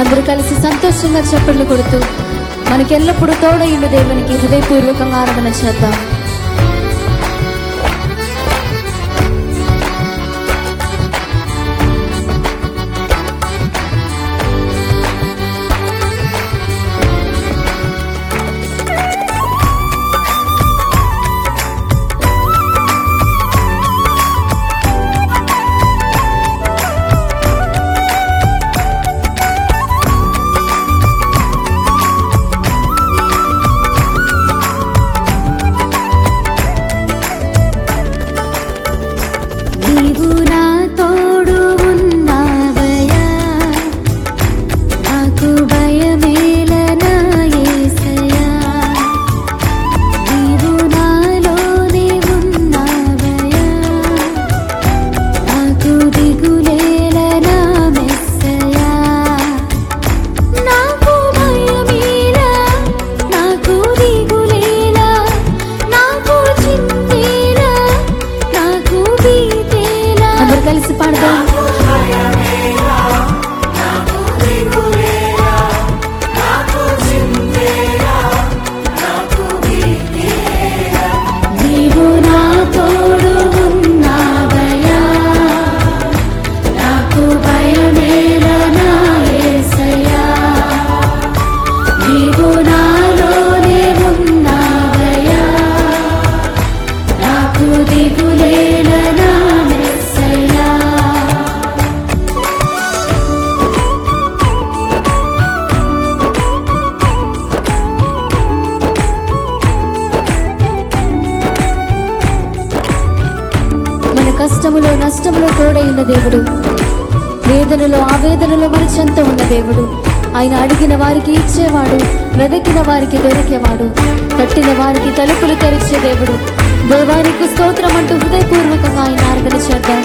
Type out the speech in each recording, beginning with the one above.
అందరూ కలిసి సంతోషంగా చప్పట్లు కొడుతూ మనకెల్లప్పుడూ తోడైన దేవునికి హృదయపూర్వకంగా ఆరాధన చేద్దాం. కలిసి పాడదాం. నీవు నా తోడు ఉన్నావయ్యా, నాకు భయమేలా యేసయ్యా. నీవు నాలోనే ఉన్నావయ్యా, నాకు దిగులేలా కష్టములో నష్టములో తోడైన దేవుడు, వేదనలో ఆవేదనలో మన చెంత ఉన్న దేవుడు. ఆయన అడిగిన వారికి ఇచ్చేవాడు, వెదకిన వారికి దొరికేవాడు, తట్టిన వారికి తలుపులు తెరిచే దేవుడు. దేవానికి స్తోత్రం అంటూ హృదయపూర్వకంగా ఆయన ఆరాధన చేద్దాం.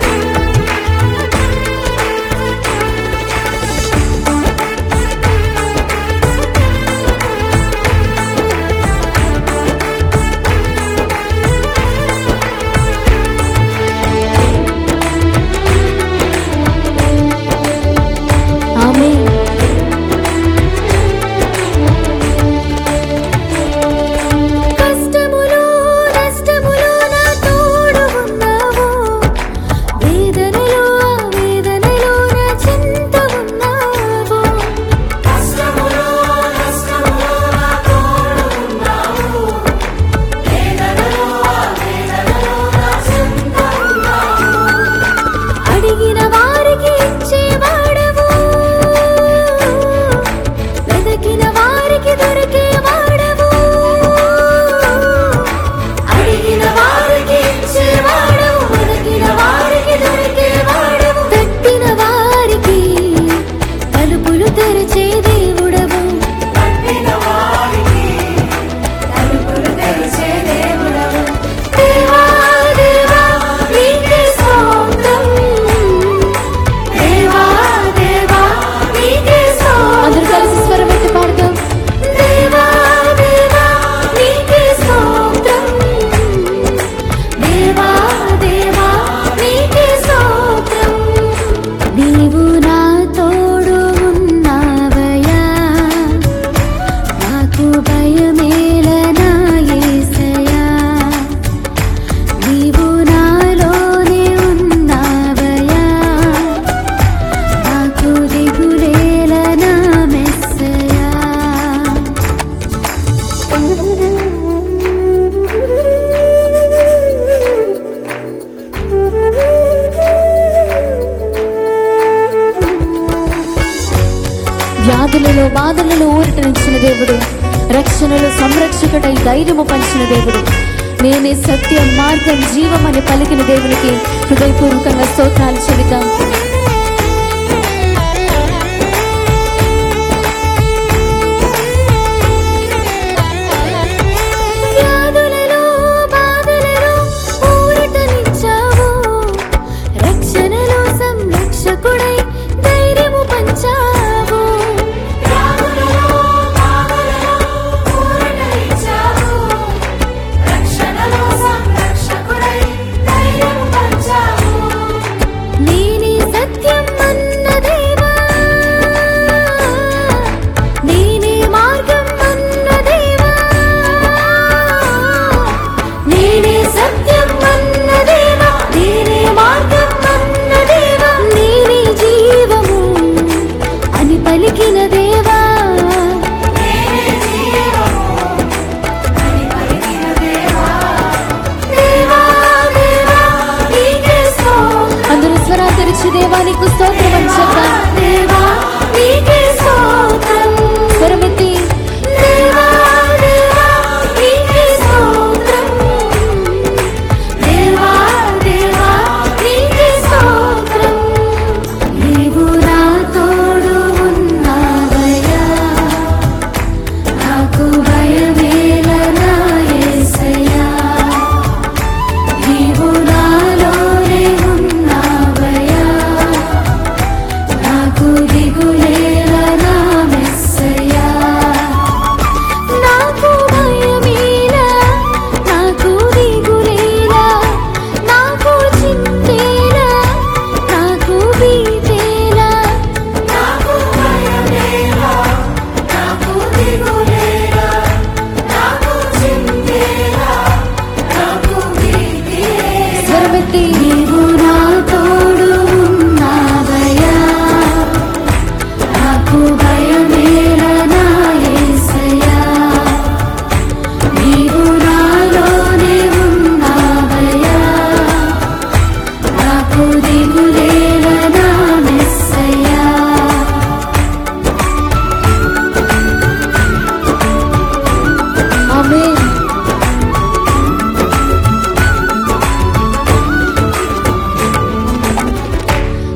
వ్యాధులలో బాధలలో ఊరటనిచ్చిన దేవుడు, రక్షణలో సంరక్షకుడై ధైర్యము పంచిన దేవుడు, నేనే సత్యం మార్గం జీవం అని పలికిన దేవునికి హృదయపూర్వకంగా స్తోత్రాలు చెబుతాం.